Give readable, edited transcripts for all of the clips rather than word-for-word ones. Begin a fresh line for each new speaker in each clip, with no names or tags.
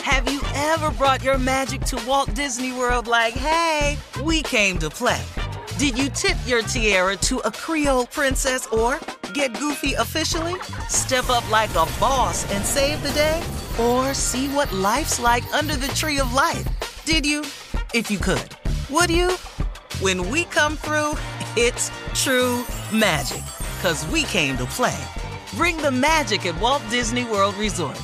Have you ever brought your magic to Walt Disney World like, hey, we came to play? Did you tip your tiara to a Creole princess or get goofy officially? Step up like a boss and save the day? Or see what life's like under the tree of life? Did you? If you could. Would you? When we come through, it's true magic. 'Cause we came to play. Bring the magic at Walt Disney World Resort.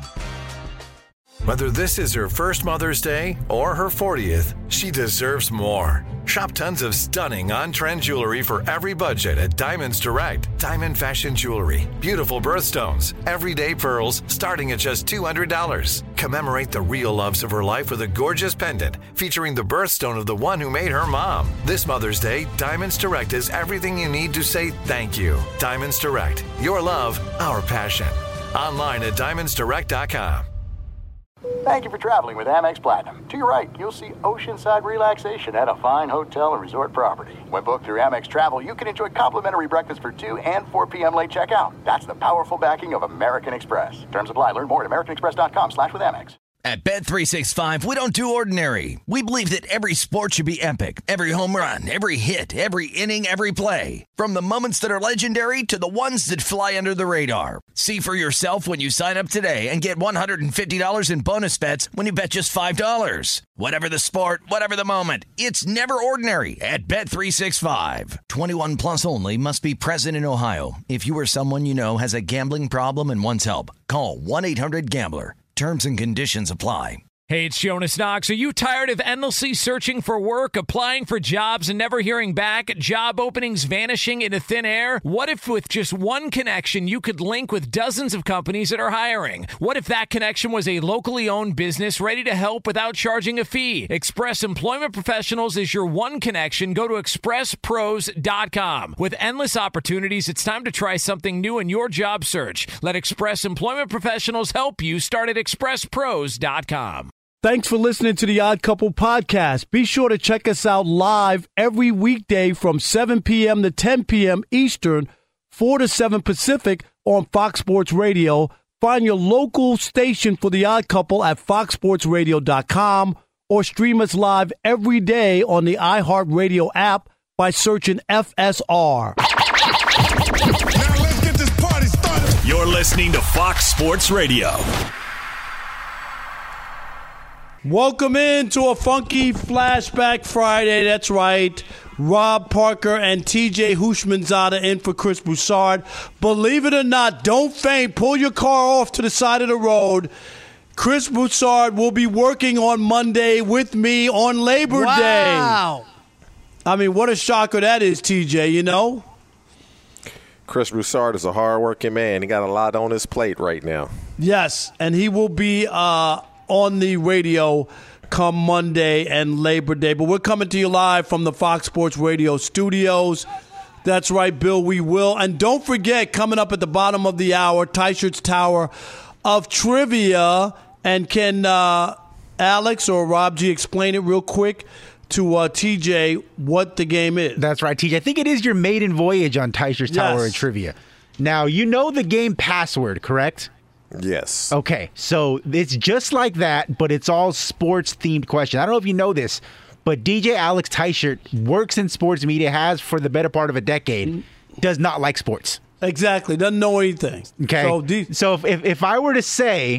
Whether this is her first Mother's Day or her 40th, she deserves more. Shop tons of stunning on-trend jewelry for every budget at Diamonds Direct. Diamond fashion jewelry, beautiful birthstones, everyday pearls starting at just $200. Commemorate the real loves of her life with a gorgeous pendant featuring the birthstone of the one who made her mom. This Mother's Day, Diamonds Direct is everything you need to say thank you. Diamonds Direct, your love, our passion. Online at diamondsdirect.com.
Thank you for traveling with Amex Platinum. To your right, you'll see oceanside relaxation at a fine hotel and resort property. When booked through Amex Travel, you can enjoy complimentary breakfast for 2 and 4 p.m. late checkout. That's the powerful backing of American Express. Terms apply. Learn more at americanexpress.com/withAmex.
At Bet365, we don't do ordinary. We believe that every sport should be epic. Every home run, every hit, every inning, every play. From the moments that are legendary to the ones that fly under the radar. See for yourself when you sign up today and get $150 in bonus bets when you bet just $5. Whatever the sport, whatever the moment, it's never ordinary at Bet365. 21 plus only. Must be present in Ohio. If you or someone you know has a gambling problem and wants help, call 1-800-GAMBLER. Terms and conditions apply.
Hey, it's Jonas Knox. Are you tired of endlessly searching for work, applying for jobs, and never hearing back? Job openings vanishing into thin air? What if with just one connection, you could link with dozens of companies that are hiring? What if that connection was a locally owned business ready to help without charging a fee? Express Employment Professionals is your one connection. Go to expresspros.com. With endless opportunities, it's time to try something new in your job search. Let Express Employment Professionals help you. Start at expresspros.com.
Thanks for listening to the Odd Couple podcast. Be sure to check us out live every weekday from 7 p.m. to 10 p.m. Eastern, 4 to 7 Pacific on Fox Sports Radio. Find your local station for the Odd Couple at foxsportsradio.com or stream us live every day on the iHeartRadio app by searching FSR.
Now let's get this party started.
You're listening to Fox Sports Radio.
Welcome into a funky Flashback Friday. That's right. Rob Parker and TJ Hushmanzada in for Chris Broussard. Believe it or not, don't faint. Pull your car off to the side of the road. Chris Broussard will be working on Monday with me on Labor Day.
Wow.
I mean, what a shocker that is, TJ, you know?
Chris Broussard is a hard-working man. He got a lot on his plate right now.
Yes, and he will be on the radio come Monday and Labor Day. But we're coming to you live from the Fox Sports Radio studios. That's right, Bill, we will. And don't forget, coming up at the bottom of the hour, Tyshert's Tower of Trivia. And can Alex or Rob G explain it real quick to TJ what the game is?
That's right, TJ. I think it is your maiden voyage on Tyshert's Tower of Trivia. Now, you know the game password, correct?
Yes.
Okay, so it's just like that, but it's all sports-themed questions. I don't know if you know this, but DJ Alex Tyshirt works in sports media, has for the better part of a decade, does not like sports.
Exactly, doesn't know anything.
Okay, so if I were to say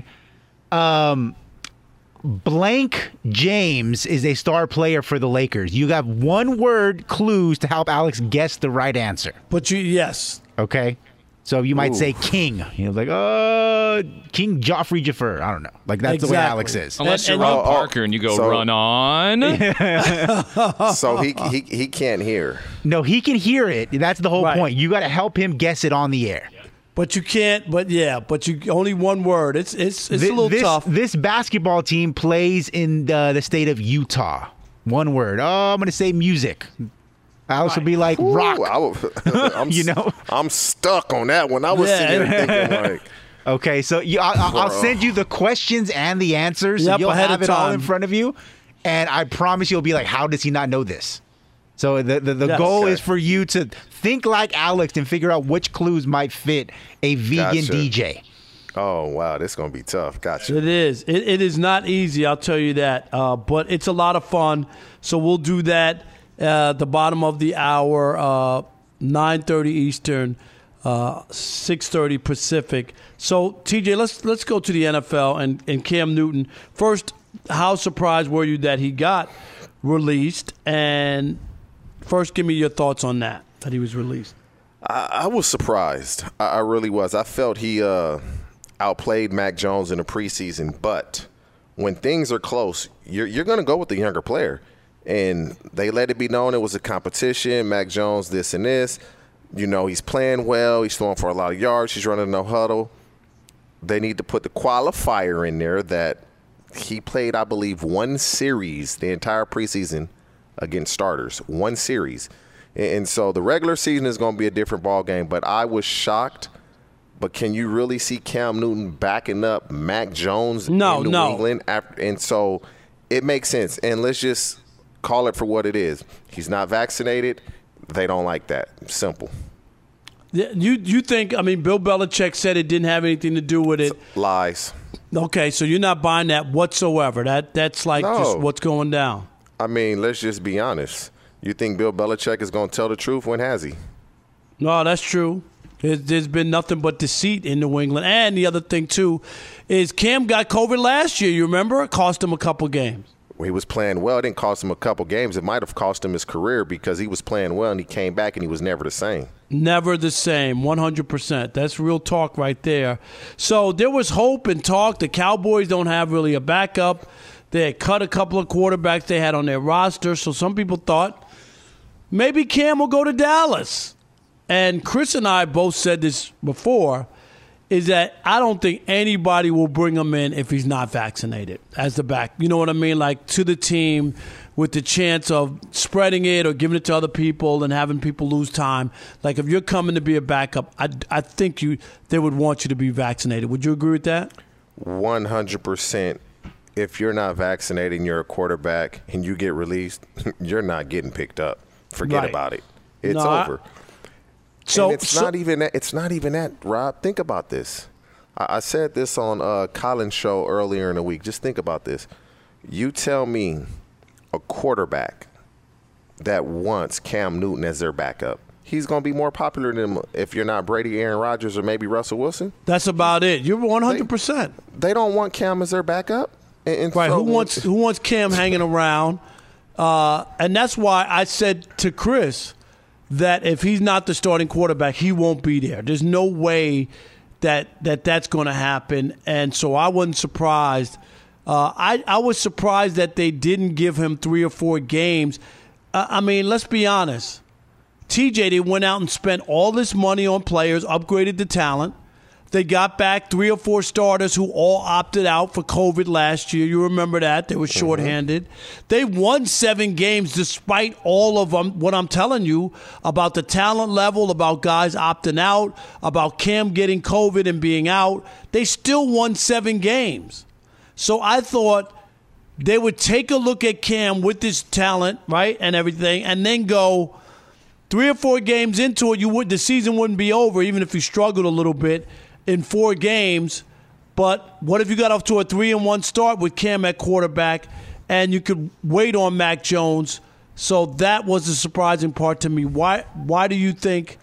blank James is a star player for the Lakers, you have one-word clues to help Alex guess the right answer.
But yes.
Okay. So you might say King. You know, like, King Joffrey Jaffer. I don't know. Like, that's the way Alex is.
Unless you're Rob Parker and you go, run on.
So he can't hear.
No, he can hear it. That's the whole point. You got to help him guess it on the air.
But you can't, but you only one word. It's a little tough.
This basketball team plays in the state of Utah. One word. Oh, I'm going to say music. Alex would be like, rock.
I'm stuck on that one. I was sitting there thinking like.
Okay, so I'll send you the questions and the answers. So you'll have it all in front of you. And I promise you'll be like, how does he not know this? So the goal is for you to think like Alex and figure out which clues might fit a vegan DJ.
Oh, wow. This is going to be tough. Gotcha.
It is. It is not easy, I'll tell you that. But it's a lot of fun. So we'll do that at the bottom of the hour, 9:30 Eastern, 6:30 Pacific. So, TJ, let's go to the NFL and Cam Newton. First, how surprised were you that he got released? And first, give me your thoughts on that he was released.
I was surprised. I really was. I felt he outplayed Mac Jones in the preseason. But when things are close, you're going to go with the younger player. And they let it be known it was a competition. Mac Jones, this and this. He's playing well. He's throwing for a lot of yards. He's running no huddle. They need to put the qualifier in there that he played, I believe, one series the entire preseason against starters. One series. And so the regular season is going to be a different ball game. But I was shocked. But can you really see Cam Newton backing up Mac Jones in New England? And so it makes sense. And let's just call it for what it is. He's not vaccinated. They don't like that. Simple.
You think, Bill Belichick said it didn't have anything to do with it.
Lies.
Okay, so you're not buying that whatsoever. That's just what's going down.
Let's just be honest. You think Bill Belichick is going to tell the truth? When has he?
No, that's true. There's been nothing but deceit in New England. And the other thing, too, is Cam got COVID last year. You remember? It cost him a couple games.
He was playing well. It didn't cost him a couple games. It might have cost him his career because he was playing well and he came back and he was never the same.
Never the same, 100%. That's real talk right there. So there was hope and talk. The Cowboys don't have really a backup. They had cut a couple of quarterbacks they had on their roster. So some people thought maybe Cam will go to Dallas. And Chris and I both said this before, is that I don't think anybody will bring him in if he's not vaccinated as the back. You know what I mean? Like to the team with the chance of spreading it or giving it to other people and having people lose time. Like if you're coming to be a backup, I think they would want you to be vaccinated. Would you agree with that?
100%. If you're not vaccinated and you're a quarterback and you get released, you're not getting picked up. Forget about it. It's over. So it's not even that, Rob. Think about this. I said this on Colin's show earlier in the week. Just think about this. You tell me a quarterback that wants Cam Newton as their backup, he's going to be more popular than if you're not Brady, Aaron Rodgers, or maybe Russell Wilson.
That's about it. You're 100%.
They don't want Cam as their backup. And
right. So who wants Cam hanging around? And that's why I said to Chris that if he's not the starting quarterback, he won't be there. There's no way that's going to happen. And so I wasn't surprised. I was surprised that they didn't give him 3 or 4 games. Let's be honest. TJ, they went out and spent all this money on players, upgraded the talent. They got back 3 or 4 starters who all opted out for COVID last year. You remember that. They were shorthanded. They won 7 games despite all of them, what I'm telling you about the talent level, about guys opting out, about Cam getting COVID and being out. They still won 7 games. So I thought they would take a look at Cam with his talent, right, and everything, and then go 3 or 4 games into it. The season wouldn't be over, even if you struggled a little bit in 4 games. But what if you got off to a 3-1 start with Cam at quarterback and you could wait on Mac Jones? So that was the surprising part to me. Why do you think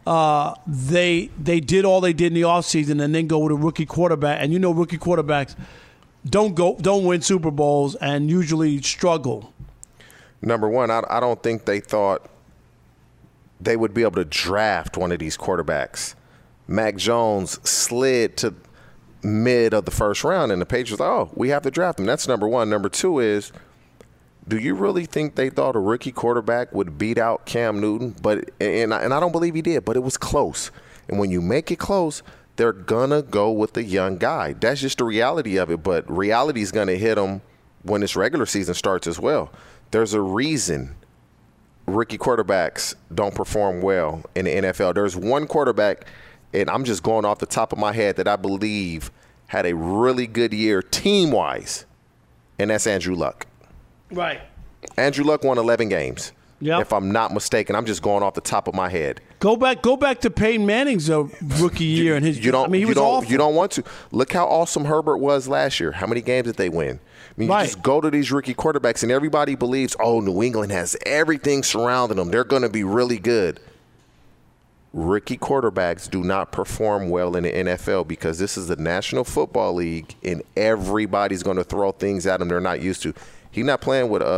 they did all they did in the offseason and then go with a rookie quarterback? And rookie quarterbacks don't win Super Bowls and usually struggle.
Number one, I don't think they thought they would be able to draft one of these quarterbacks. Mac Jones slid to mid of the first round, and the Patriots we have to draft him. That's number one. Number two is, do you really think they thought a rookie quarterback would beat out Cam Newton? And I don't believe he did, but it was close. And when you make it close, they're going to go with the young guy. That's just the reality of it, but reality is going to hit them when this regular season starts as well. There's a reason rookie quarterbacks don't perform well in the NFL. There's one quarterback, and I'm just going off the top of my head, that I believe had a really good year team-wise, and that's Andrew Luck.
Right.
Andrew Luck won 11 games.
Yep.
If I'm not mistaken. I'm just going off the top of my head.
Go back to Peyton Manning's rookie year and his. He was awful.
You don't want to look how awesome Herbert was last year. How many games did they win? I mean, you just go to these rookie quarterbacks, and everybody believes, New England has everything surrounding them. They're going to be really good. Rookie quarterbacks do not perform well in the NFL because this is the National Football League, and everybody's going to throw things at them they're not used to. He's not playing with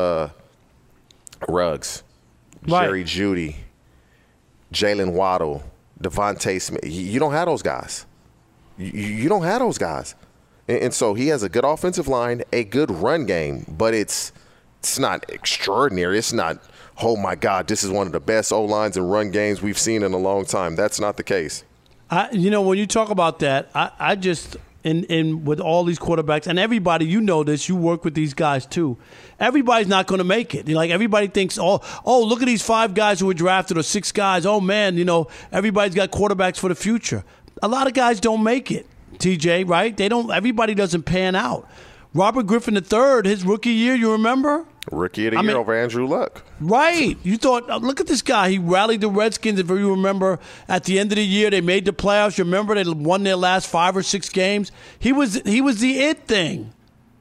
Ruggs, Jerry Jeudy, Jalen Waddle, Devontae Smith. You don't have those guys. You don't have those guys. And so he has a good offensive line, a good run game, but it's not extraordinary. It's not, oh, my God, this is one of the best O-lines and run games we've seen in a long time. That's not the case.
When you talk about that, I just – in with all these quarterbacks and everybody, you know this, you work with these guys too. Everybody's not going to make it. Like everybody thinks, oh, look at these 5 guys who were drafted or 6 guys. Oh man, everybody's got quarterbacks for the future. A lot of guys don't make it, TJ, right? Everybody doesn't pan out. Robert Griffin III, his rookie year, you remember?
Rookie of the year over Andrew Luck.
Right. You thought, look at this guy. He rallied the Redskins. If you remember, at the end of the year, they made the playoffs. You remember they won their last 5 or 6 games. He was the it thing.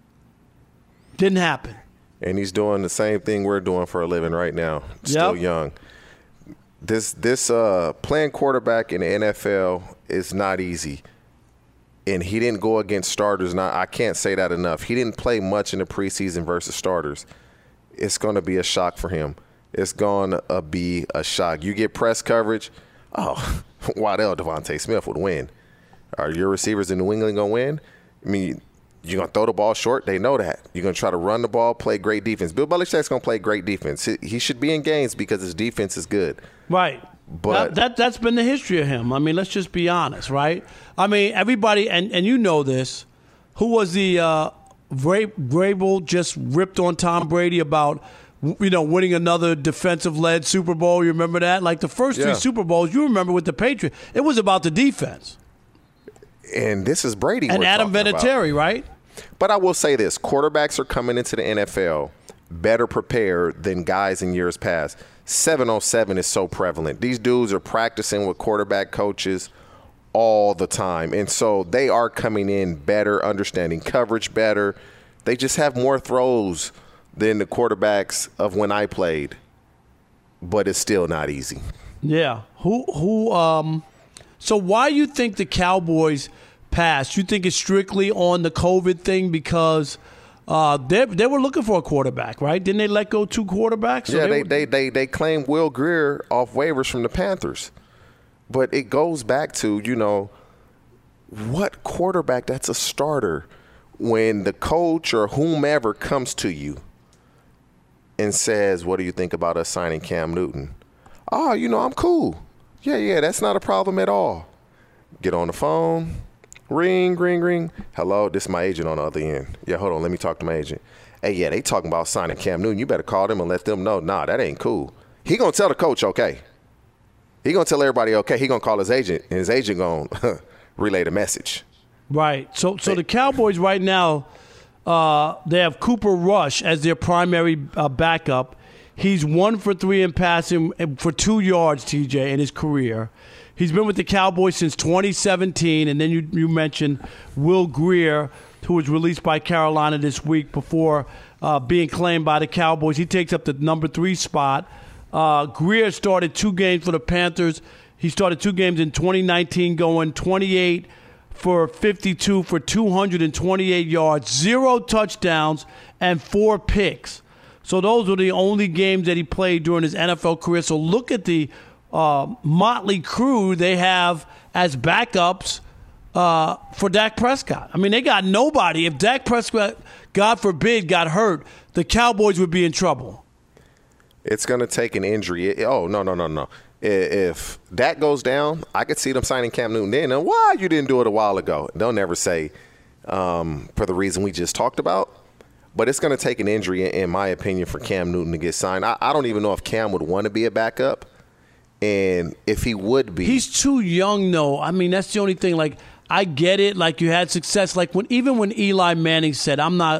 Didn't happen.
And he's doing the same thing we're doing for a living right now. Still young. This playing quarterback in the NFL is not easy. And he didn't go against starters. Now, I can't say that enough. He didn't play much in the preseason versus starters. It's going to be a shock for him. It's going to be a shock. You get press coverage. Oh, Waddell, Devontae Smith would win. Are your receivers in New England going to win? I mean, you're going to throw the ball short. They know that. You're going to try to run the ball, play great defense. Bill Belichick's going to play great defense. He should be in games because his defense is good.
Right. But that's been the history of him. I mean, let's just be honest, right? I mean, everybody, and you know this, who was the Vrabel just ripped on Tom Brady about, winning another defensive-led Super Bowl. You remember that? Like the first 3 Super Bowls, you remember with the Patriots, it was about the defense.
And this is Brady
and Adam Vinatieri, right?
But I will say this. Quarterbacks are coming into the NFL better prepared than guys in years past. 7-on-7 is so prevalent. These dudes are practicing with quarterback coaches all the time. And so they are coming in better, understanding coverage better. They just have more throws than the quarterbacks of when I played. But it's still not easy.
Yeah. So why you think the Cowboys passed? You think it's strictly on the COVID thing because they were looking for a quarterback, right? Didn't they let go 2 quarterbacks? So
they claimed Will Grier off waivers from the Panthers. But it goes back to, what quarterback that's a starter when the coach or whomever comes to you and says, what do you think about us signing Cam Newton? Oh, I'm cool. Yeah, that's not a problem at all. Get on the phone. Ring, ring, ring. Hello, this is my agent on the other end. Yeah, hold on, let me talk to my agent. Hey, yeah, they talking about signing Cam Newton. You better call them and let them know, nah, that ain't cool. He going to tell the coach, okay. He going to tell everybody, okay. He going to call his agent, and his agent going to relay the message.
Right. So the Cowboys right now, they have Cooper Rush as their primary backup. He's 1 for 3 in passing for 2 yards, TJ, in his career. He's been with the Cowboys since 2017, and then you mentioned Will Grier, who was released by Carolina this week before being claimed by the Cowboys. He takes up the number 3 spot. Grier started 2 games for the Panthers. He started 2 games in 2019, going 28 for 52 for 228 yards, 0 touchdowns, and 4 picks. So those were the only games that he played during his NFL career. So look at the motley crew they have as backups for Dak Prescott. I mean, they got nobody. If Dak Prescott, God forbid, got hurt, the Cowboys would be in trouble.
It's going to take an injury. No. If Dak goes down, I could see them signing Cam Newton then. And why you didn't do it a while ago? They'll never say for the reason we just talked about. But it's going to take an injury, in my opinion, for Cam Newton to get signed. I don't even know if Cam would want to be a backup. And if he would be.
He's too young, though. I mean, that's the only thing. Like, I get it. Like, you had success. Like, when Eli Manning said, I'm not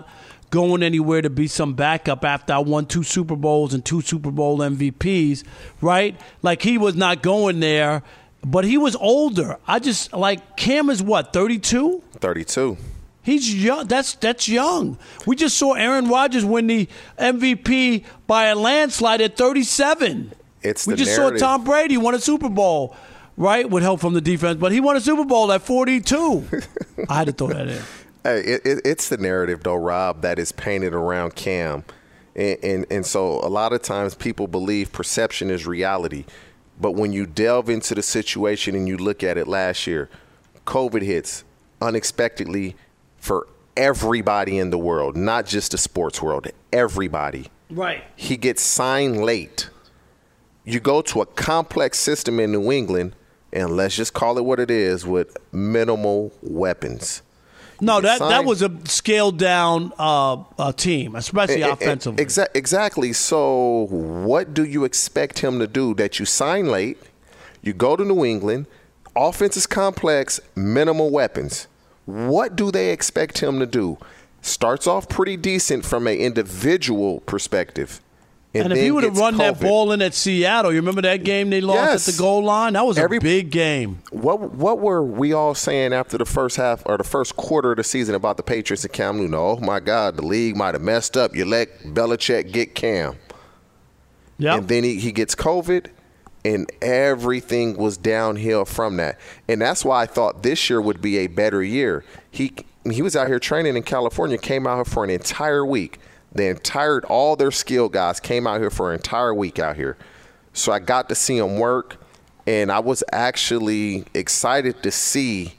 going anywhere to be some backup after I won 2 Super Bowls and 2 Super Bowl MVPs, right? Like, he was not going there, but he was older. Cam is what, 32?
32.
He's young. That's young. We just saw Aaron Rodgers win the MVP by a landslide at 37. We just saw Tom Brady won a Super Bowl, right, with help from the defense. But he won a Super Bowl at 42. I had to throw that in.
Hey, it's the narrative, though, Rob, that is painted around Cam. And so a lot of times people believe perception is reality. But when you delve into the situation and you look at it last year, COVID hits unexpectedly for everybody in the world, not just the sports world, everybody.
Right.
He gets signed late. You go to a complex system in New England, and let's just call it what it is, with minimal weapons.
No, that was a scaled-down team, especially offensively.
Exactly. So what do you expect him to do? That you sign late, you go to New England, offense is complex, minimal weapons. What do they expect him to do? Starts off pretty decent from an individual perspective.
And if he would have run that ball in at Seattle, you remember that game they lost at the goal line? That was a big game.
What were we all saying after the first half or the first quarter of the season about the Patriots and Cam Newton? Oh, my God, the league might have messed up. You let Belichick get Cam. Yep. And then he gets COVID, and everything was downhill from that. And that's why I thought this year would be a better year. He was out here training in California, came out here for an entire week. All their skill guys came out here for an entire week out here. So I got to see him work, and I was actually excited to see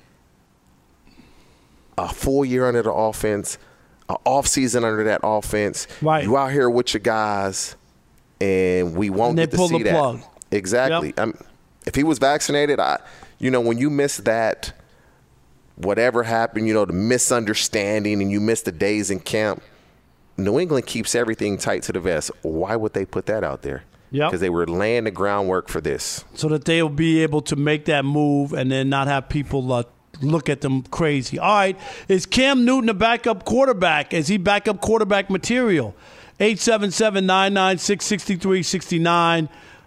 a full year under the offense, an offseason under that offense.
Right.
You out here with your guys, and we won't get to see that.
Plug.
Exactly. Yep. If he was vaccinated, when you miss that, whatever happened, the misunderstanding, and you miss the days in camp, New England keeps everything tight to the vest. Why would they put that out there?
Yeah,
because they were laying the groundwork for this.
So that they'll be able to make that move and then not have people look at them crazy. All right, is Cam Newton a backup quarterback? Is he backup quarterback material? 877-996-6369.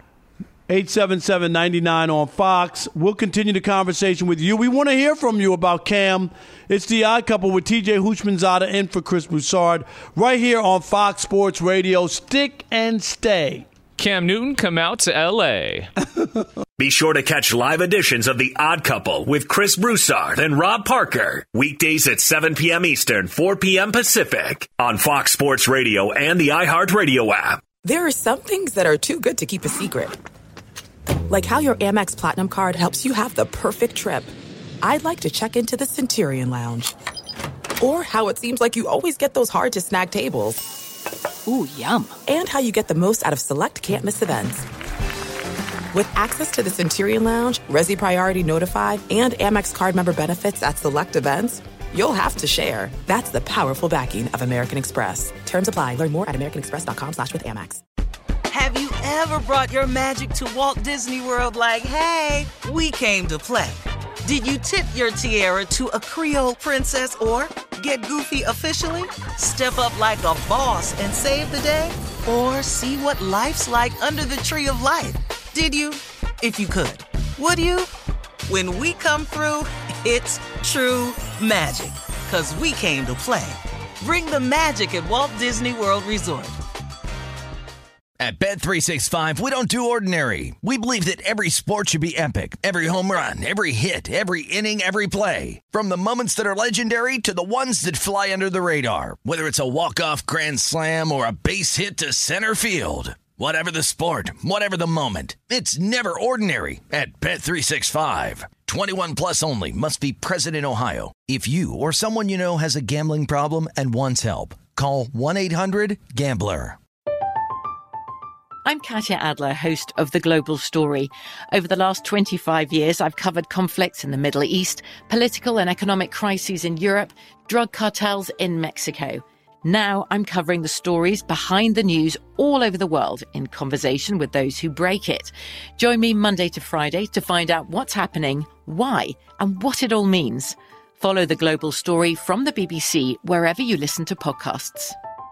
877-99 on Fox. We'll continue the conversation with you. We want to hear from you about Cam. It's The Odd Couple with TJ Houshmandzadeh in for Chris Broussard right here on Fox Sports Radio. Stick and stay.
Cam Newton, come out to L.A.
Be sure to catch live editions of The Odd Couple with Chris Broussard and Rob Parker. Weekdays at 7 p.m. Eastern, 4 p.m. Pacific on Fox Sports Radio and the iHeartRadio app.
There are some things that are too good to keep a secret. Like how your Amex Platinum card helps you have the perfect trip. I'd like to check into the Centurion Lounge. Or how it seems like you always get those hard-to-snag tables. Ooh, yum. And how you get the most out of select can't-miss events. With access to the Centurion Lounge, Resi Priority Notified, and Amex card member benefits at select events, you'll have to share. That's the powerful backing of American Express. Terms apply. Learn more at americanexpress.com/withAmex.
Have you ever brought your magic to Walt Disney World like, hey, we came to play? Did you tip your tiara to a Creole princess or get goofy officially? Step up like a boss and save the day? Or see what life's like under the tree of life? Did you? If you could. Would you? When we come through, it's true magic. 'Cause we came to play. Bring the magic at Walt Disney World Resort.
At Bet365, we don't do ordinary. We believe that every sport should be epic. Every home run, every hit, every inning, every play. From the moments that are legendary to the ones that fly under the radar. Whether it's a walk-off grand slam or a base hit to center field. Whatever the sport, whatever the moment. It's never ordinary at Bet365. 21 plus only. Must be present in Ohio. If you or someone you know has a gambling problem and wants help, call 1-800-GAMBLER.
I'm Katya Adler, host of The Global Story. Over the last 25 years, I've covered conflicts in the Middle East, political and economic crises in Europe, drug cartels in Mexico. Now I'm covering the stories behind the news all over the world in conversation with those who break it. Join me Monday to Friday to find out what's happening, why, and what it all means. Follow The Global Story from the BBC wherever you listen to podcasts.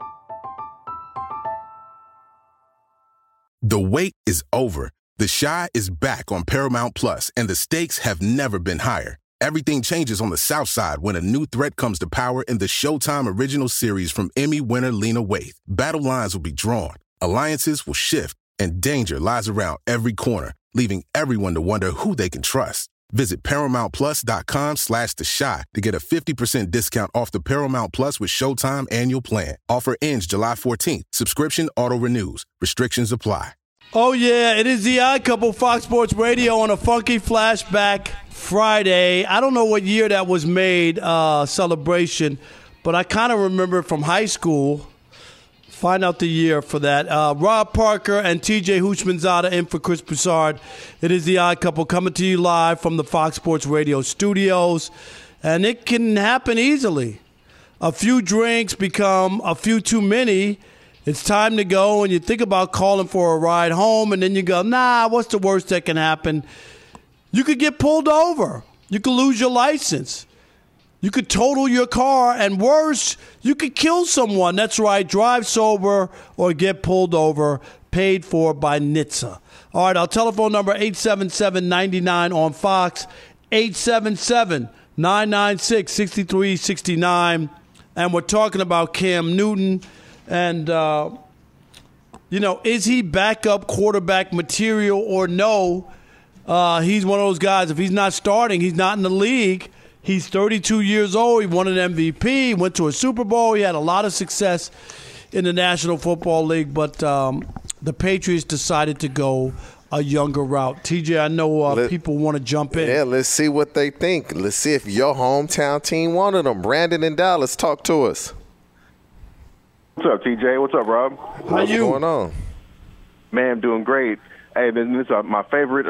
The wait is over. The Chi is back on Paramount Plus, and the stakes have never been higher. Everything changes on the South Side when a new threat comes to power in the Showtime original series from Emmy winner Lena Waithe. Battle lines will be drawn, alliances will shift, and danger lies around every corner, leaving everyone to wonder who they can trust. Visit ParamountPlus.com/The Chi to get a 50% discount off the Paramount Plus with Showtime annual plan. Offer ends July 14th. Subscription auto-renews. Restrictions apply.
Oh, yeah, it is the Odd Couple, Fox Sports Radio on a funky flashback Friday. I don't know what year that was made, celebration, but I kind of remember it from high school. Find out the year for that. Rob Parker and TJ Houshmandzadeh in for Chris Broussard. It is the Odd Couple coming to you live from the Fox Sports Radio studios. And it can happen easily. A few drinks become a few too many. It's time to go, and you think about calling for a ride home, and then you go, nah, what's the worst that can happen? You could get pulled over. You could lose your license. You could total your car, and worse, you could kill someone. That's right, drive sober or get pulled over, paid for by NHTSA. All right, our telephone number, 877-99 on Fox, 877-996-6369. And we're talking about Cam Newton. And, is he backup quarterback material or no? He's one of those guys, if he's not starting, he's not in the league. He's 32 years old. He won an MVP, went to a Super Bowl. He had a lot of success in the National Football League, but the Patriots decided to go a younger route. TJ, I know people want to jump in.
Yeah, let's see what they think. Let's see if your hometown team wanted them. Brandon in Dallas, talk to us.
What's up, TJ? What's up, Rob?
What's going on?
Man, I'm doing great. Hey, this is my favorite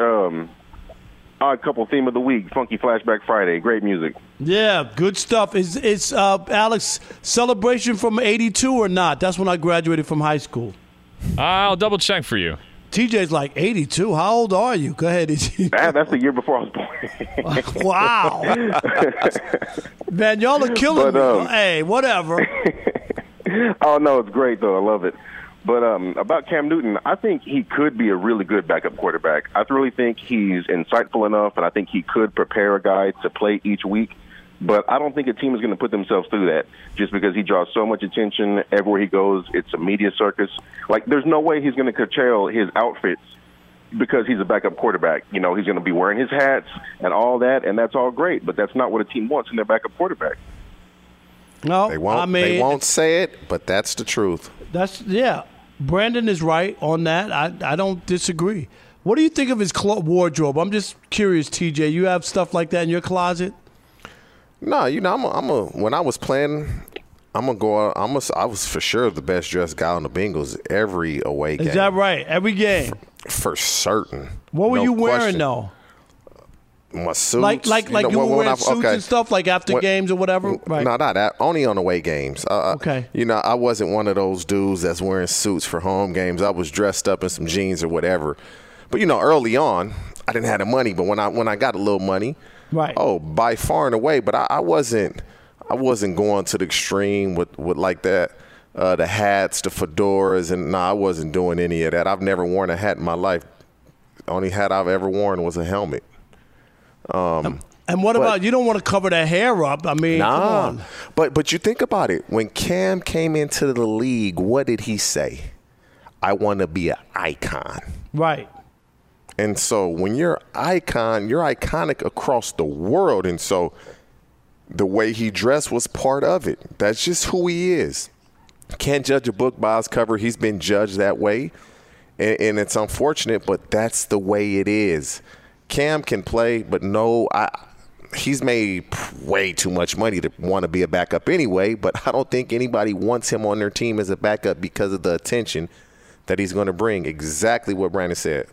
Odd Couple theme of the week, Funky Flashback Friday. Great music.
Yeah, good stuff. Is Alex, celebration from 82 or not? That's when I graduated from high school.
I'll double check for you.
TJ's like, 82? How old are you? Go ahead.
That's the year before I was born.
Wow. Man, y'all are killing me. Hey, whatever.
Oh, no, it's great, though. I love it. But about Cam Newton, I think he could be a really good backup quarterback. I really think he's insightful enough, and I think he could prepare a guy to play each week. But I don't think a team is going to put themselves through that just because he draws so much attention everywhere he goes. It's a media circus. Like, there's no way he's going to curtail his outfits because he's a backup quarterback. You know, he's going to be wearing his hats and all that, and that's all great. But that's not what a team wants in their backup quarterback.
No,
they won't say it, but that's the truth.
Yeah. Brandon is right on that. I don't disagree. What do you think of his wardrobe? I'm just curious, TJ. You have stuff like that in your closet?
No, when I was playing, I'm gonna go out. I was for sure the best dressed guy on the Bengals every away game.
Is that right? Every game?
For certain.
What were you wearing though?
My suits,
like you were wearing suits and stuff, like after games or whatever. Right?
No, not that. Only on away games.
Okay.
I wasn't one of those dudes that's wearing suits for home games. I was dressed up in some jeans or whatever. But early on, I didn't have the money. But when I got a little money,
right?
Oh, by far and away. But I wasn't going to the extreme with like that. The hats, the fedoras, and I wasn't doing any of that. I've never worn a hat in my life. The only hat I've ever worn was a helmet.
And what about, you don't want to cover the hair up? I mean, come on.
But you think about it. When Cam came into the league, what did he say? I want to be an icon.
Right.
And so when you're icon, you're iconic across the world. And so the way he dressed was part of it. That's just who he is. Can't judge a book by its cover. He's been judged that way. And it's unfortunate, but that's the way it is. Cam can play, but he's made way too much money to want to be a backup anyway, but I don't think anybody wants him on their team as a backup because of the attention that he's going to bring. Exactly what Brandon said.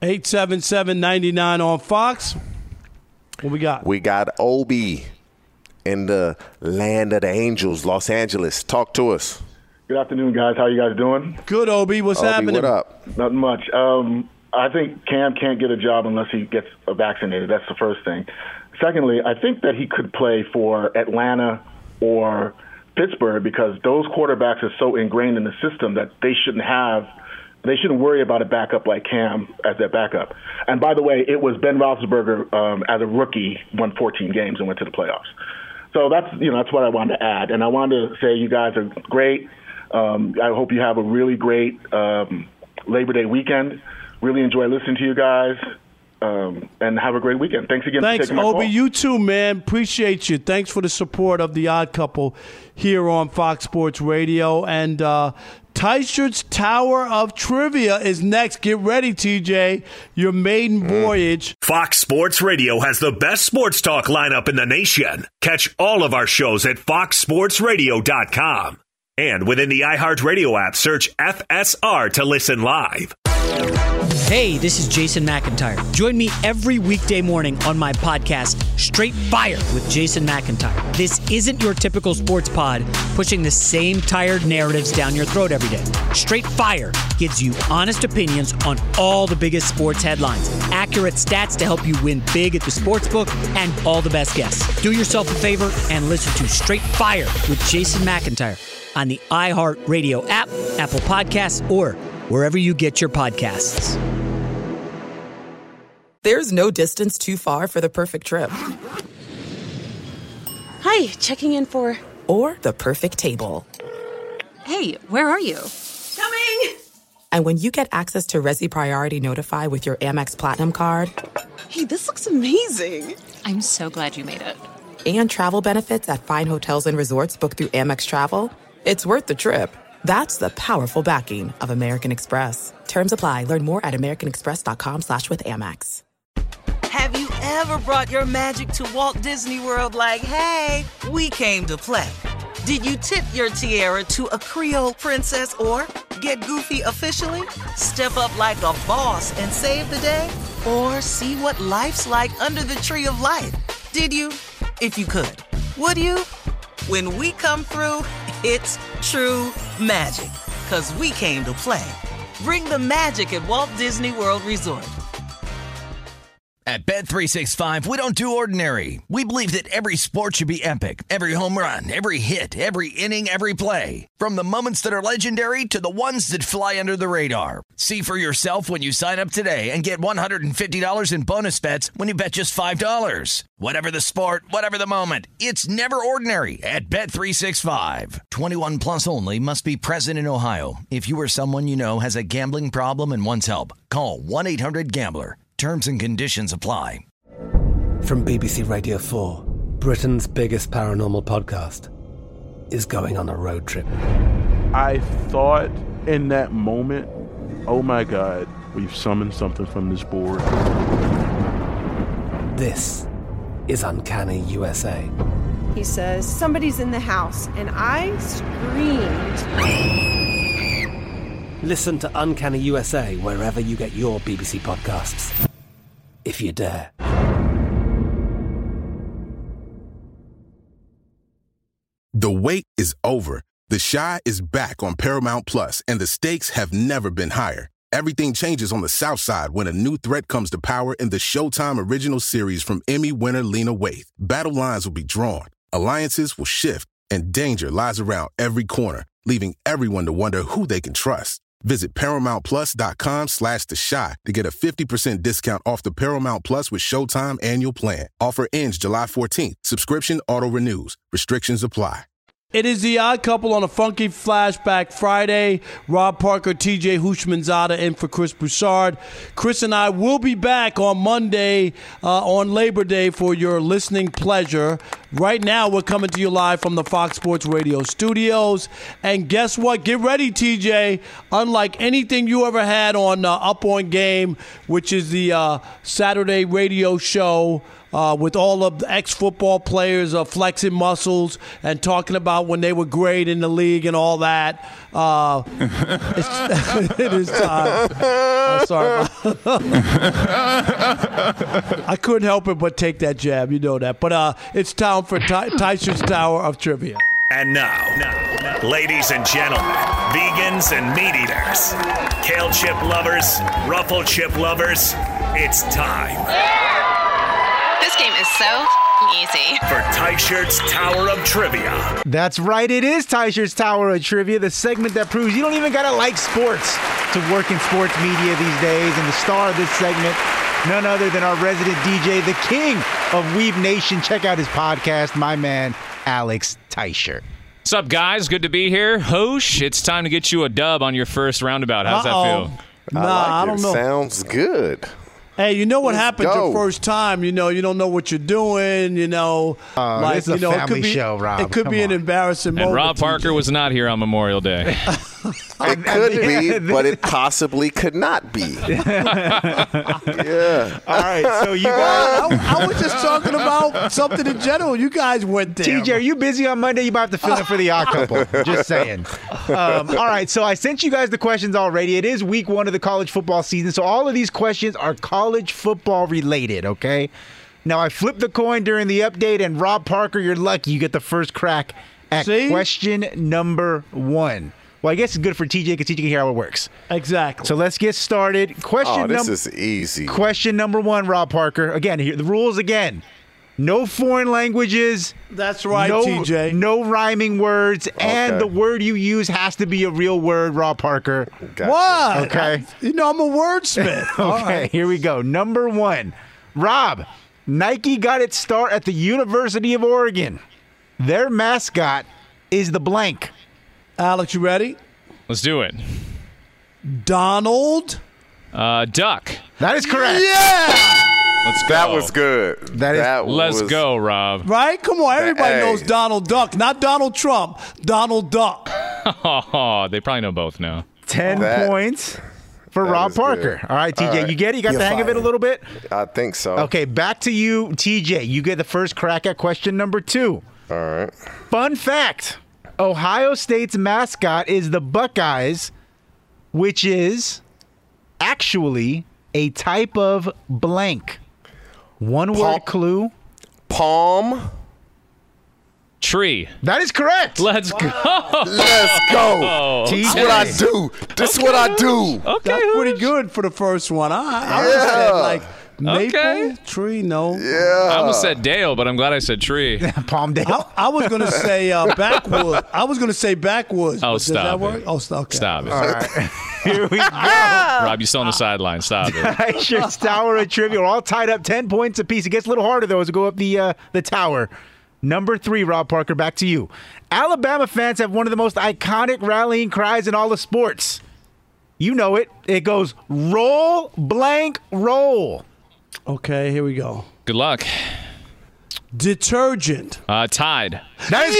877-99 on Fox. What we got?
We got Obi in the land of the angels, Los Angeles. Talk to us.
Good afternoon, guys. How you guys doing?
Good, Obi. What's happening?
What up?
Nothing much. I think Cam can't get a job unless he gets vaccinated. That's the first thing. Secondly, I think that he could play for Atlanta or Pittsburgh because those quarterbacks are so ingrained in the system that they shouldn't worry about a backup like Cam as their backup. And by the way, it was Ben Roethlisberger as a rookie won 14 games and went to the playoffs. So that's what I wanted to add. And I wanted to say you guys are great. I hope you have a really great Labor Day weekend. Really enjoy listening to you guys. And have a great weekend. Thanks again for taking my call.
Thanks, Obi. You too, man. Appreciate you. Thanks for the support of The Odd Couple here on Fox Sports Radio. And Teichert's Tower of Trivia is next. Get ready, TJ. Your maiden voyage.
Fox Sports Radio has the best sports talk lineup in the nation. Catch all of our shows at foxsportsradio.com. And within the iHeartRadio app, search FSR to listen live.
Hey, this is Jason McIntyre. Join me every weekday morning on my podcast, Straight Fire with Jason McIntyre. This isn't your typical sports pod pushing the same tired narratives down your throat every day. Straight Fire gives you honest opinions on all the biggest sports headlines, accurate stats to help you win big at the sportsbook, and all the best guests. Do yourself a favor and listen to Straight Fire with Jason McIntyre on the iHeartRadio app, Apple Podcasts, or wherever you get your podcasts.
There's no distance too far for the perfect trip.
Hi, checking in for...
Or the perfect table.
Hey, where are you? Coming!
And when you get access to Resi Priority Notify with your Amex Platinum card...
Hey, this looks amazing. I'm so glad you made it.
And travel benefits at fine hotels and resorts booked through Amex Travel, it's worth the trip. That's the powerful backing of American Express. Terms apply. Learn more at americanexpress.com/withAmex.
Have you ever brought your magic to Walt Disney World like, hey, we came to play? Did you tip your tiara to a Creole princess or get goofy officially? Step up like a boss and save the day? Or see what life's like under the tree of life? Did you? If you could. Would you? When we come through, it's true magic. 'Cause we came to play. Bring the magic at Walt Disney World Resort.
At Bet365, we don't do ordinary. We believe that every sport should be epic. Every home run, every hit, every inning, every play. From the moments that are legendary to the ones that fly under the radar. See for yourself when you sign up today and get $150 in bonus bets when you bet just $5. Whatever the sport, whatever the moment, it's never ordinary at Bet365. 21 plus only. Must be present in Ohio. If you or someone you know has a gambling problem and wants help, call 1-800-GAMBLER. Terms and conditions apply.
From BBC Radio 4, Britain's biggest paranormal podcast is going on a road trip.
I thought in that moment, oh my God, we've summoned something from this board.
This is Uncanny USA.
He says, somebody's in the house, and I screamed.
Listen to Uncanny USA wherever you get your BBC podcasts, if you dare.
The wait is over. The Chi is back on Paramount Plus, and the stakes have never been higher. Everything changes on the South Side when a new threat comes to power in the Showtime original series from Emmy winner Lena Waithe. Battle lines will be drawn, alliances will shift, and danger lies around every corner, leaving everyone to wonder who they can trust. Visit ParamountPlus.com/The Chi to get a 50% discount off the Paramount Plus with Showtime annual plan. Offer ends July 14th. Subscription auto-renews. Restrictions apply.
It is The Odd Couple on a Funky Flashback Friday. Rob Parker, TJ Houshmandzadeh in for Chris Broussard. Chris and I will be back on Monday on Labor Day for your listening pleasure. Right now, we're coming to you live from the Fox Sports Radio studios. And guess what? Get ready, TJ. Unlike anything you ever had on Up On Game, which is the Saturday radio show, with all of the ex-football players flexing muscles and talking about when they were great in the league and all that. It is time. I'm sorry. I couldn't help it but take that jab. You know that. But it's time for Teichert's Tower of Trivia.
And now, ladies and gentlemen, vegans and meat eaters, kale chip lovers, ruffle chip lovers, it's time.
This game is so easy.
For Teichert's Tower of Trivia.
That's right, it is Teichert's Tower of Trivia, the segment that proves you don't even gotta like sports to work in sports media these days. And the star of this segment, none other than our resident DJ, the king of Weeb Nation. Check out his podcast, my man, Alex Teichert.
What's up, guys? Good to be here. Hosh, it's time to get you a dub on your first roundabout. How's that feel?
I
don't know.
Sounds good.
Hey, you know what happens
go.
your first time? You don't know what you're doing.
This is a family show, Rob.
It could be an embarrassing moment.
And Rob Parker was not here on Memorial Day.
It could be, but it possibly could not be. Yeah.
All right, so you guys.
I was just talking about something in general. You guys went there.
TJ, are you busy on Monday? You might have to fill in for the odd couple. Just saying. All right, so I sent you guys the questions already. It is week 1 of the college football season, so all of these questions are college football related, okay? Now, I flipped the coin during the update, and Rob Parker, you're lucky. You get the first crack at question number 1. Well, I guess it's good for TJ because TJ can hear how it works.
Exactly.
So let's get started.
This is easy.
Question number 1, Rob Parker. Again, here the rules again. No foreign languages.
That's right, TJ.
No rhyming words, and the word you use has to be a real word, Rob Parker.
Gotcha.
What?
Okay.
I'm a wordsmith.
Okay, here we go. Number 1. Rob, Nike got its start at the University of Oregon. Their mascot is the blank.
Alex, you ready?
Let's do it.
Donald
Duck.
That is correct.
Yeah!
Let's go.
That was good.
Let's go, Rob.
Right? Come on. Everybody knows Donald Duck. Not Donald Trump. Donald Duck.
Oh, they probably know both now.
10 points for Rob Parker.
Good.
All right, TJ,
All right.
you get it? You got the hang of it a little bit?
I think so.
Okay, back to you, TJ. You get the first crack at question number 2.
All right.
Fun fact. Ohio State's mascot is the Buckeyes, which is actually a type of blank. One word clue.
Palm
tree.
That is correct.
Let's go.
Let's go. This is what I do. This is what I do.
Okay.
That's pretty good for the first one. I would have said like maple tree. No.
Yeah.
I almost said Dale, but I'm glad I said tree.
Palmdale.
I was going to say backwood. I was going to say backwoods.
Oh,
Does
stop
that
it.
work? Oh, okay.
Stop it.
All right. Here we go.
Rob, you're still on the sideline. Stop it.
Teichert's Tower of Trivia. We're all tied up 10 points apiece. It gets a little harder, though, as we go up the tower. Number 3, Rob Parker, back to you. Alabama fans have one of the most iconic rallying cries in all of sports. You know it. It goes, roll, blank, roll.
Okay, here we go.
Good luck.
Detergent.
Tide.
That is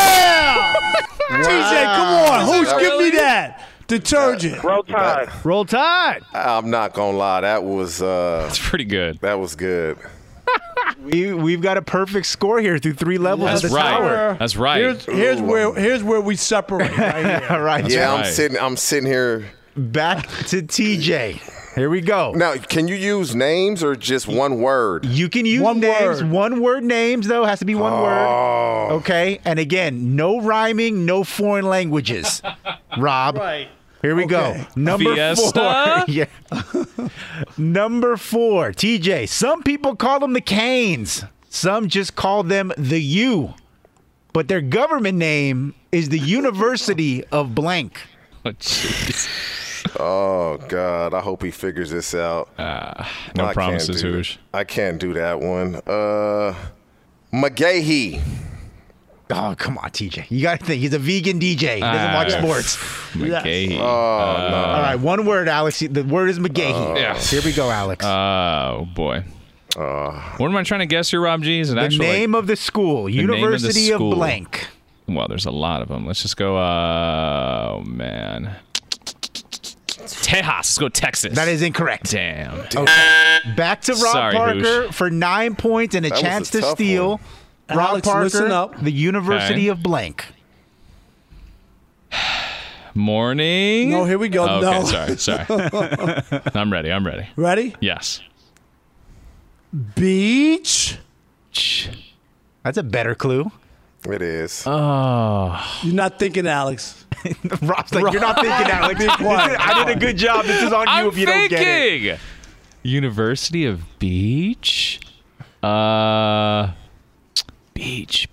TJ, come on. Who's give me that? Detergent.
Roll Tide.
Roll Tide.
I'm not gonna lie. That was
That's pretty good.
That was good.
We've got a perfect score here through 3 levels
That's
of the
right.
tower.
That's right.
Here's where we separate. Right here.
All right.
Yeah,
right.
I'm sitting here.
Back to TJ. Here we go.
Now, can you use names or just one word?
You can use names. One word names, though. Has to be one word. Okay. And again, no rhyming, no foreign languages. Rob.
Right.
Here we go. Number
Fiesta?
4. Yeah. Number 4. TJ. Some people call them the Canes. Some just call them the U. But their government name is the University of blank.
Oh, jeez.
Oh, God. I hope he figures this out.
No promises, Hoosh.
I can't do that one. McGahee.
Oh, come on, TJ. You got to think. He's a vegan DJ. He doesn't watch sports.
McGahee.
Oh, no.
All right, one word, Alex. The word is McGahee.
Yes.
Here we go, Alex.
Oh, boy. What am I trying to guess here, Rob G? Is it
the
actually
name of the school. University of blank.
Well, there's a lot of them. Let's just go, oh, man. Tejas. Let's go Texas.
That is incorrect.
Damn.
Okay. Back to Rob
Sorry,
Parker
Hoosh.
for 9 points and a
That was
chance
a
to
tough
steal.
one.
Rob
Alex,
Parker,
listen up.
the University
Okay.
of blank.
Morning.
No, here we go.
Okay,
No.
sorry. I'm ready.
Ready?
Yes.
Beach.
That's a better clue.
It is.
Oh.
You're not thinking, Alex.
Rob's like, you're not thinking, Alex.
Be quiet.
I did a good job. This is on you
I'm
if you don't get it.
thinking. University of Beach. Beach.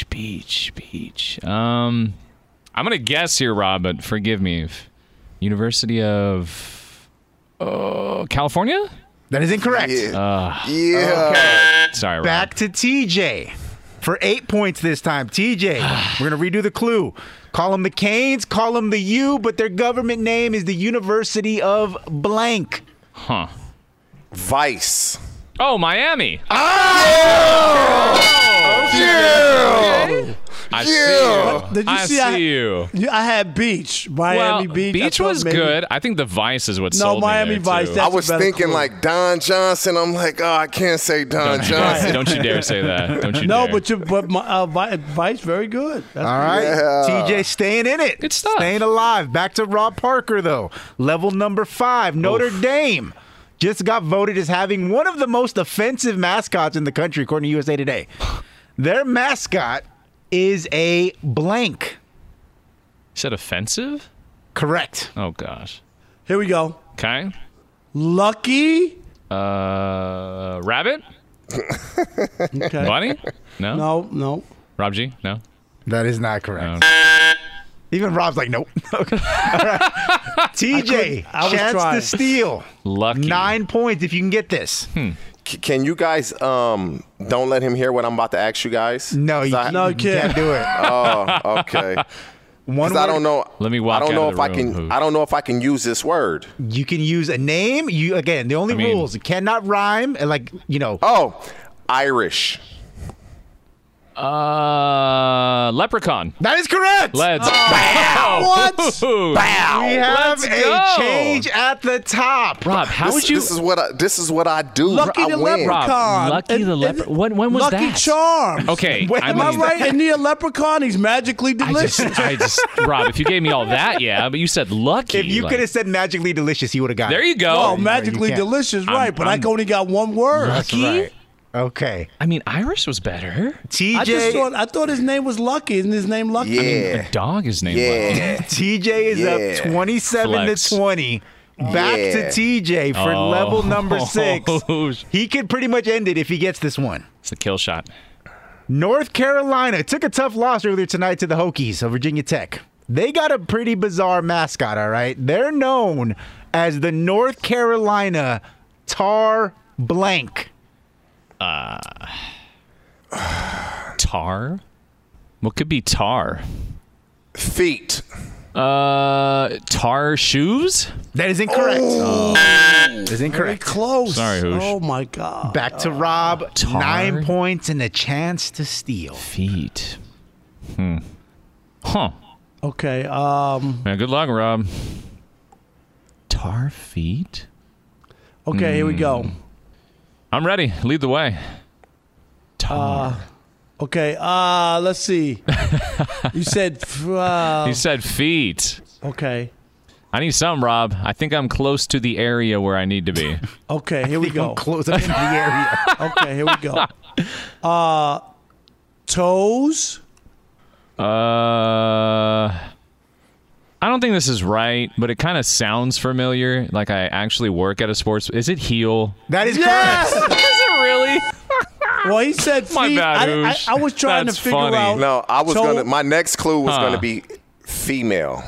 I'm gonna guess here, Rob, but forgive me. University of California?
That is incorrect.
Yeah.
Sorry, Rob.
Back to TJ for 8 points this time. TJ, we're going to redo the clue. Call them the Canes, call them the U, but their government name is the University of blank.
Huh.
Vice.
Oh, Miami.
Yeah.
I see you.
Did you
I
see
you.
I had Beach. Miami Beach.
Beach
I thought
was
maybe-
good. I think the Vice is what sold
Miami
me there,
Vice,
too.
that's
I was
a better
thinking
clue.
like Don Johnson. I'm like, oh, I can't say Don Johnson.
Don't you dare say that. Don't you
No,
dare.
but Vice very good. That's
All right.
Yeah.
TJ staying in it.
Good stuff.
Staying alive. Back to Rob Parker, though. Level number 5, Notre Dame. Just got voted as having one of the most offensive mascots in the country, according to USA Today. Their mascot is a blank.
You said offensive?
Correct.
Oh, gosh.
Here we go.
Okay.
Lucky.
Rabbit?
Okay.
Bunny? No?
No.
Rob G? No?
That is not correct. Even Rob's like, nope. Okay. All right. TJ,
I was
chance
trying.
to steal.
Lucky.
9 points if you can get this.
Can you guys don't let him hear what I'm about to ask you guys?
No, you can't do it.
Oh, okay.
One
I don't know.
Let me walk
I don't know
out of
if
the
I
room,
can.
Hoosh.
I don't know if I can use this word.
You can use a name. The only rules, it cannot rhyme. And
Oh, Irish.
Leprechaun.
That is correct.
Let's
What?
Bow.
We have
Let's
a
go.
change at the top.
Rob, how would you?
This is what I do.
Lucky
I
the
win.
Leprechaun.
Lucky the Leprechaun. When was
Lucky
that?
Charms.
Okay.
Am I right? Isn't he a leprechaun? He's magically delicious.
Rob, if you gave me all that, yeah, but you said lucky.
If you could have said magically delicious, you would have got it.
There you go.
Oh, magically delicious, right? But I only got one word.
Lucky?
Right. Okay.
I mean, Irish was better.
TJ.
I thought his name was Lucky. Isn't his name Lucky?
Yeah.
A dog is named
Yeah.
Lucky.
TJ is up 27
Flex.
to 20. Back to TJ for level number 6. He could pretty much end it if he gets this one.
It's the kill shot.
North Carolina took a tough loss earlier tonight to the Hokies of Virginia Tech. They got a pretty bizarre mascot, all right? They're known as the North Carolina Tar Blank.
Tar? What could be tar?
Feet.
Tar shoes?
That is incorrect. That is
Very
incorrect.
close.
Sorry, Hoosh.
Oh my God.
Back to Rob.
Tar?
9 points and a chance to steal.
Feet. Huh.
Okay.
Man, good luck, Rob. Tar feet?
Okay. Here we go.
I'm ready. Lead the way. Tar.
Okay. Let's see. You said.
You said feet.
Okay.
I need some, Rob. I think I'm close to the area where I need to be.
Okay. Here we go.
Close up into the area.
Okay. Here we go. Toes.
I don't think this is right, but it kind of sounds familiar. Like I actually work at a sports. Is it heel?
That is
Yes!
correct.
Is it really?
Well, he said feet.
My bad, Hoosh.
I was trying
That's
to figure
funny.
out.
No, I was
toe-
gonna. My next clue was
Huh.
gonna be female.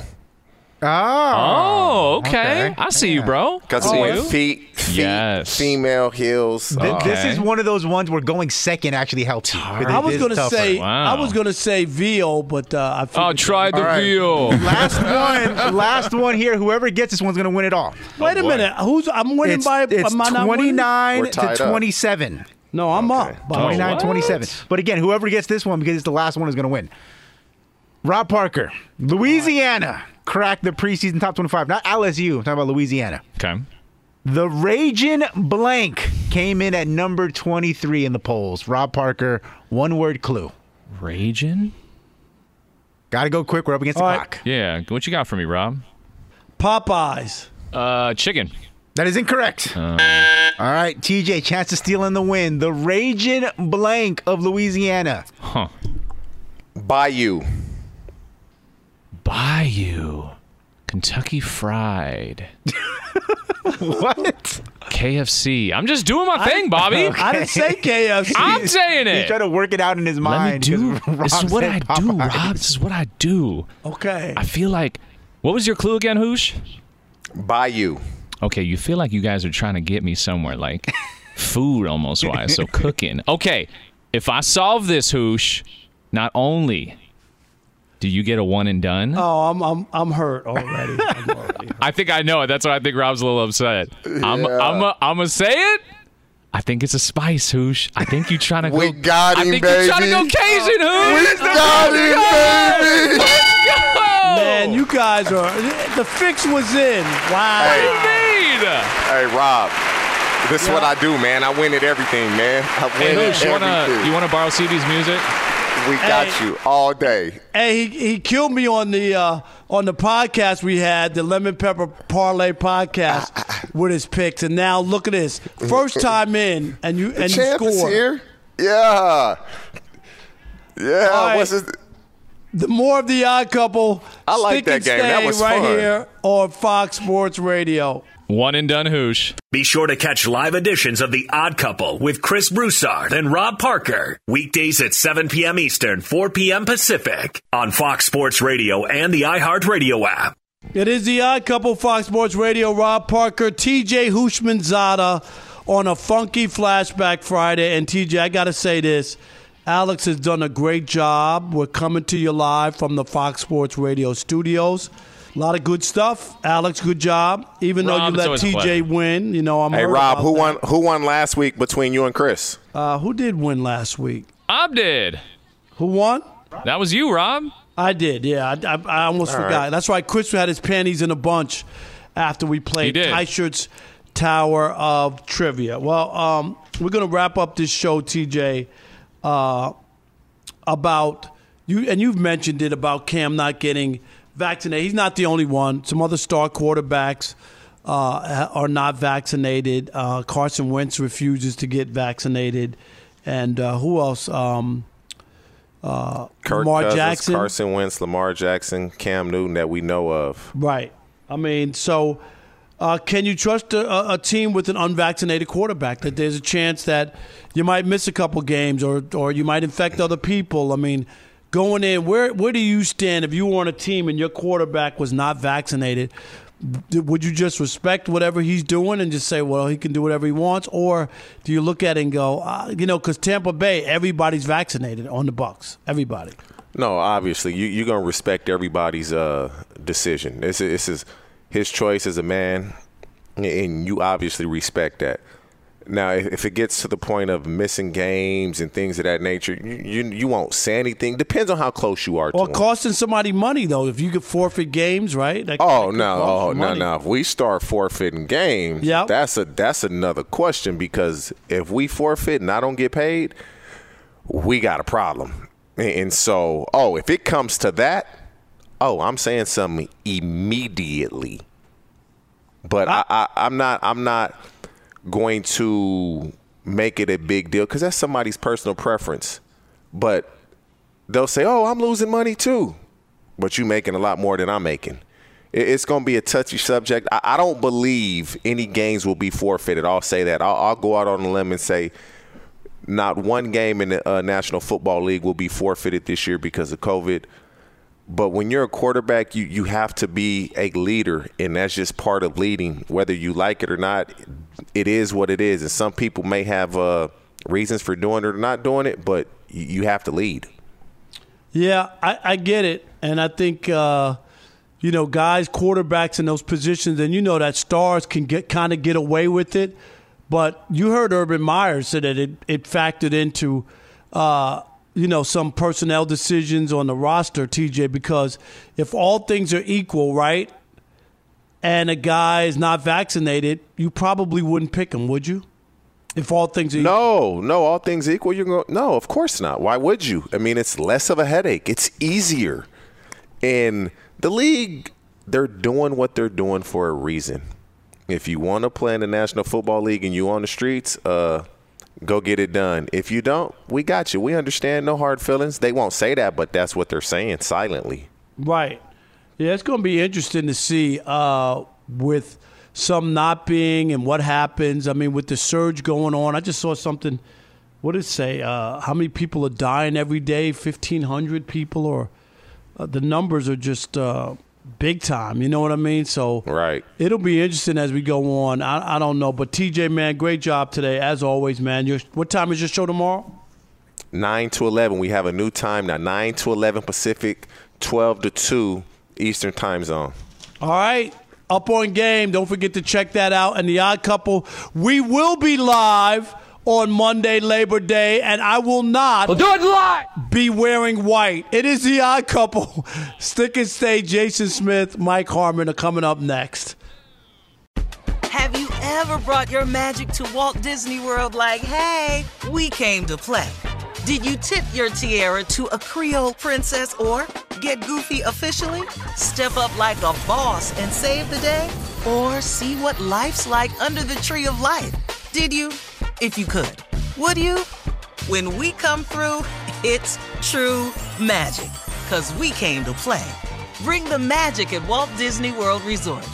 Oh, okay. I see you, bro.
Because
I see you.
feet,
Yes.
female heels.
This is one of those ones where going second actually helps you.
I was
going to
say.
Wow.
I was gonna say veal, but I figured.
Oh, try the
All right.
veal.
Last one here. Whoever gets this one's going to win it all.
Wait a minute. I'm winning by?
It's
am I not winning?
29
We're tied
to
up.
27.
No, I'm up. by-
29-27. But again, whoever gets this one, because it's the last one, is going to win. Rob Parker, Louisiana cracked the preseason top 25. Not LSU. I'm talking about Louisiana.
Okay.
The Ragin' Blank came in at number 23 in the polls. Rob Parker, one-word clue.
Ragin'?
Got to go quick. We're up against the
All right.
clock.
Yeah. What you got for me, Rob?
Popeyes.
Chicken.
That is incorrect. All right, TJ, chance to steal in the win. The Ragin' Blank of Louisiana.
Huh.
Bayou.
Bayou. Kentucky Fried.
What?
KFC. I'm just doing my thing, Bobby.
I didn't say KFC.
I'm saying it.
He's trying to work it out in his mind.
Let me do. This is what I do,
Popeyes.
Rob. This is what I do.
Okay.
I feel like. What was your clue again, Hoosh?
Bayou.
Okay, you feel like you guys are trying to get me somewhere, like food almost wise. So cooking. Okay, if I solve this, Hoosh, not only do you get a one and done.
Oh, I'm hurt already.
I think I know it. That's why I think Rob's a little upset. I'm gonna say it. I think it's a spice, Hoosh. I think you trying to go.
We got him,
I think
baby.
you're trying to go Cajun, Hoosh.
We got him, baby.
Let's go.
Man, you guys are. The fix was in. Wow.
What do you mean?
Hey, Rob. This is what I do, man. I win at everything, man. I win
Hey,
at
Hoosh,
everything.
you wanna borrow CD's music?
We got you all day.
Hey, he killed me on the podcast we had, the Lemon Pepper Parlay podcast, with his picks. And now look at this, first time in, and you
champ
score.
is here. Yeah.
Right.
What's his?
The more of the Odd Couple.
I like
Stick
that
and
game.
Stay
That was
right
fun.
here on Fox Sports Radio.
One and done, Hoosh.
Be sure to catch live editions of The Odd Couple with Chris Broussard and Rob Parker. Weekdays at 7 p.m. Eastern, 4 p.m. Pacific on Fox Sports Radio and the iHeartRadio app.
It is The Odd Couple, Fox Sports Radio. Rob Parker, TJ Hushmanzada on a funky Flashback Friday. And TJ, I got to say this. Alex has done a great job. We're coming to you live from the Fox Sports Radio studios. A lot of good stuff. Alex, good job. Even though you let TJ win, I'm
Hey,
hurt
Rob,
about
who won last week between you and Chris?
Who did win last week?
I did.
Who won?
That was you, Rob.
I did, yeah. I almost
All
forgot.
right.
That's right. Chris had his panties in a bunch after we played
He did.
Teichert's Tower of Trivia. Well, we're going to wrap up this show, TJ, about you, and you've mentioned it about Cam not getting vaccinated. He's not the only one. Some other star quarterbacks are not vaccinated. Carson Wentz refuses to get vaccinated. And who else?
Kirk
Lamar
Cousins,
Jackson.
Carson Wentz, Lamar Jackson, Cam Newton that we know of.
Right. I mean, so can you trust a team with an unvaccinated quarterback, that there's a chance that you might miss a couple games or you might infect other people? I mean, going in, where do you stand if you were on a team and your quarterback was not vaccinated? Would you just respect whatever he's doing and just say, well, he can do whatever he wants? Or do you look at it and go, because Tampa Bay, everybody's vaccinated on the Bucs. Everybody.
No, obviously, you're going to respect everybody's decision. This is his choice as a man, and you obviously respect that. Now, if it gets to the point of missing games and things of that nature, you won't say anything. Depends on how close you are to
Or
him.
costing somebody money, though. If you could forfeit games, right? That
Oh
could
no!
cost
Oh
you
no!
money.
No! If we start forfeiting games,
Yep.
that's another question, because if we forfeit and I don't get paid, we got a problem. And so, if it comes to that, I'm saying something immediately. But I'm not going to make it a big deal, because that's somebody's personal preference. But they'll say, I'm losing money too. But you making a lot more than I'm making. It's going to be a touchy subject. I don't believe any games will be forfeited. I'll say that. I'll go out on a limb and say not one game in the National Football League will be forfeited this year because of COVID. But when you're a quarterback, you have to be a leader, and that's just part of leading. Whether you like it or not, it is what it is. And some people may have reasons for doing it or not doing it, but you have to lead.
Yeah, I get it. And I think, guys, quarterbacks in those positions, and that stars can kind of get away with it. But you heard Urban Meyer say that it factored into some personnel decisions on the roster, TJ, because if all things are equal, right, and a guy is not vaccinated, you probably wouldn't pick him, would you? If all things are equal.
No, all things equal, no, of course not. Why would you? I mean, it's less of a headache. It's easier. And the league, they're doing what they're doing for a reason. If you want to play in the National Football League and you on the streets, go get it done. If you don't, we got you. We understand, no hard feelings. They won't say that, but that's what they're saying silently.
Right. Yeah, it's going to be interesting to see with some not being, and what happens. I mean, with the surge going on, I just saw something. What did it say? How many people are dying every day? 1,500 people, or the numbers are just big time. You know what I mean? So
right.
It'll be interesting as we go on. I don't know, but TJ, man, great job today as always, man. What time is your show tomorrow?
9 to 11. We have a new time now. 9 to 11 Pacific, 12 to 2 Eastern time zone.
All right. Up on game. Don't forget to check that out. And The Odd Couple, we will be live on Monday, Labor Day, and I will not
do it live.
Be wearing white. It is The Odd Couple. Stick and stay. Jason Smith, Mike Harmon are coming up next.
Have you ever brought your magic to Walt Disney World like, hey, we came to play? Did you tip your tiara to a Creole princess or get goofy officially? Step up like a boss and save the day? Or see what life's like under the tree of life? Did you? If you could. Would you? When we come through, it's true magic. 'Cause we came to play. Bring the magic at Walt Disney World Resort.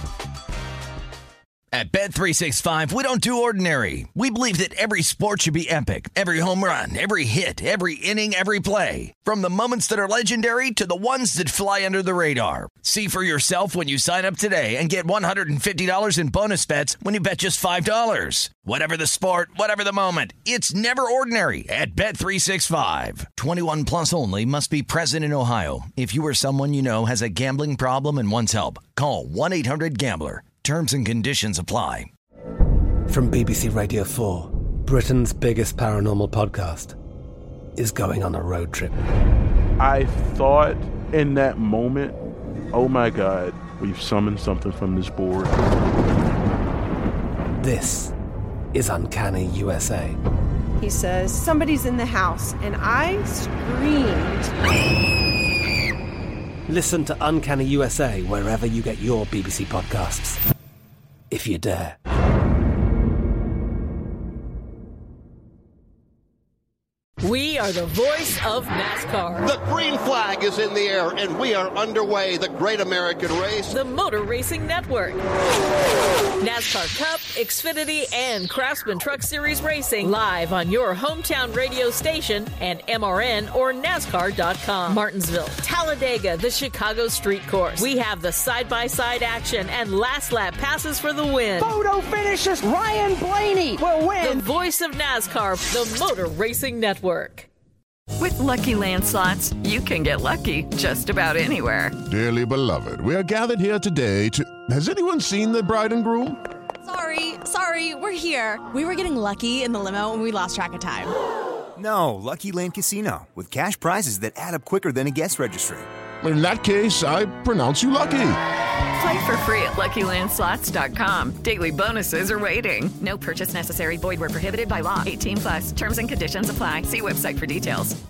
At Bet365, we don't do ordinary. We believe that every sport should be epic. Every home run, every hit, every inning, every play. From the moments that are legendary to the ones that fly under the radar. See for yourself when you sign up today and get $150 in bonus bets when you bet just $5. Whatever the sport, whatever the moment, it's never ordinary at Bet365. 21 plus only. Must be present in Ohio. If you or someone you know has a gambling problem and wants help, call 1-800-GAMBLER. Terms and conditions apply.
From BBC Radio 4, Britain's biggest paranormal podcast is going on a road trip.
I thought in that moment, oh my God, we've summoned something from this board.
This is Uncanny USA.
He says, somebody's in the house, and I screamed.
Listen to Uncanny USA wherever you get your BBC podcasts, if you dare.
We are the voice of NASCAR.
The green flag is in the air, and we are underway. The Great American Race.
The Motor Racing Network. NASCAR Cup, Xfinity, and Craftsman Truck Series Racing live on your hometown radio station and MRN or NASCAR.com. Martinsville, Talladega, the Chicago Street Course. We have the side-by-side action and last lap passes for the win.
Photo finishes. Ryan Blaney will win.
The voice of NASCAR, the Motor Racing Network.
With Lucky Land Slots, you can get lucky just about anywhere.
Dearly beloved, we are gathered here today to... Has anyone seen the bride and groom?
Sorry, we're here. We were getting lucky in the limo and we lost track of time.
No, Lucky Land Casino, with cash prizes that add up quicker than a guest registry.
In that case, I pronounce you lucky.
Play for free at LuckyLandSlots.com. Daily bonuses are waiting.
No purchase necessary. Void where prohibited by law.
18 plus. Terms and conditions apply. See website for details.